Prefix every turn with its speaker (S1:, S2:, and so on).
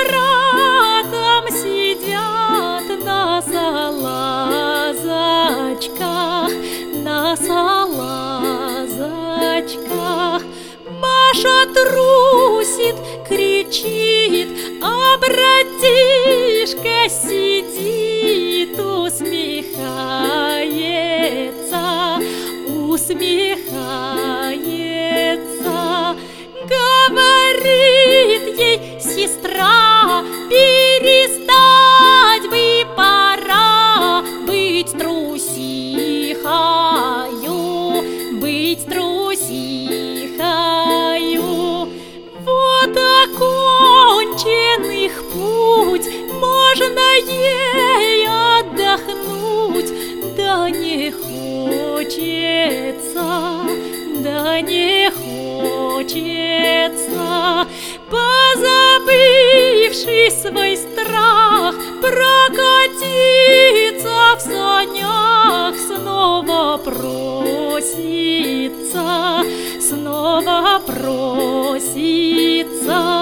S1: братом сидят на салазочках, на салазочках. Маша трусит, кричит, а братишка сидит, усмехается, усмехается. Говорит ей сестра: перестать бы пора быть трусихою, быть трусихою. Вот окончен их путь, можно ей отдохнуть, да не хочется, да не хочется. Позабывший свой страх, прокатиться в санях, снова просится, снова просится.